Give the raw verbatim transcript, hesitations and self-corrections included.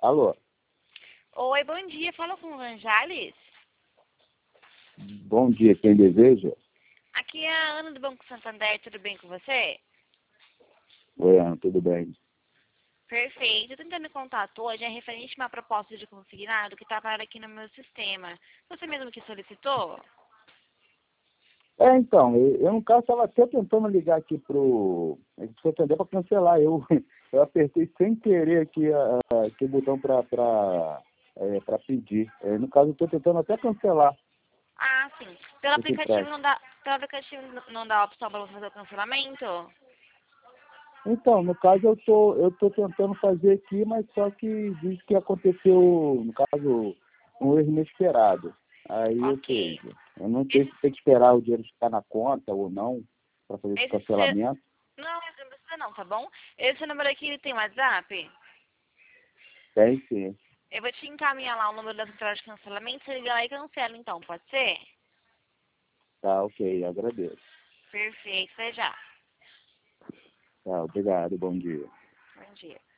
Alô, Oi, bom dia. Fala com o Anjales. bom dia, quem deseja? Aqui é a Ana do Banco Santander, tudo bem com você? Oi, Ana, tudo bem? Perfeito. Estou tentando contato hoje é referente a uma proposta de consignado que está parada aqui no meu sistema. Você mesmo que solicitou? É, então, eu, eu no caso estava até tentando ligar aqui pro Santander para cancelar. Eu, eu apertei sem querer aqui, a, a- aqui o botão para é, para pedir. É, no caso, eu estou tentando até cancelar Ah, sim. Pelo esse aplicativo empréstimo. não dá, pelo aplicativo não não dá a opção para você fazer o cancelamento? Então, no caso, eu tô, eu tô tentando fazer aqui, mas só que diz que aconteceu, no caso, um erro inesperado. Aí, ou Ok. seja, eu não sei Esse, se tem que esperar o dinheiro ficar na conta ou não para fazer esse esse se- cancelamento. Não, esse não precisa não, tá bom? Esse número aqui ele tem WhatsApp? Tem sim. Eu vou te encaminhar lá o número da central de cancelamento, você liga lá e cancela então, pode ser? Tá, ok, agradeço. Perfeito, até já. Tá, obrigado, bom dia. Bom dia.